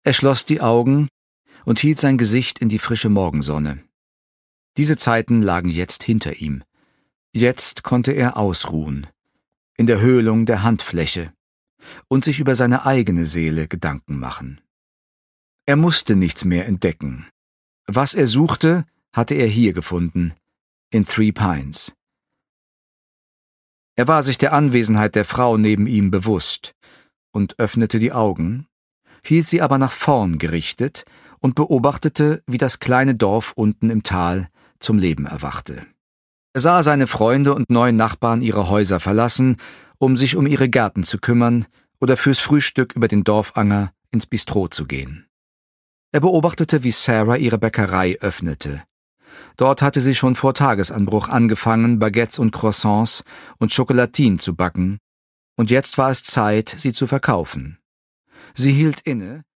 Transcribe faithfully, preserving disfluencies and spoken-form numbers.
Er schloss die Augen und hielt sein Gesicht in die frische Morgensonne. Diese Zeiten lagen jetzt hinter ihm. Jetzt konnte er ausruhen, in der Höhlung der Handfläche, und sich über seine eigene Seele Gedanken machen. Er musste nichts mehr entdecken. Was er suchte, hatte er hier gefunden, in Three Pines. Er war sich der Anwesenheit der Frau neben ihm bewusst und öffnete die Augen, hielt sie aber nach vorn gerichtet und beobachtete, wie das kleine Dorf unten im Tal zum Leben erwachte. Er sah seine Freunde und neuen Nachbarn ihre Häuser verlassen, um sich um ihre Gärten zu kümmern oder fürs Frühstück über den Dorfanger ins Bistro zu gehen. Er beobachtete, wie Sarah ihre Bäckerei öffnete. Dort hatte sie schon vor Tagesanbruch angefangen, Baguettes und Croissants und Chocolatine zu backen, und jetzt war es Zeit, sie zu verkaufen. Sie hielt inne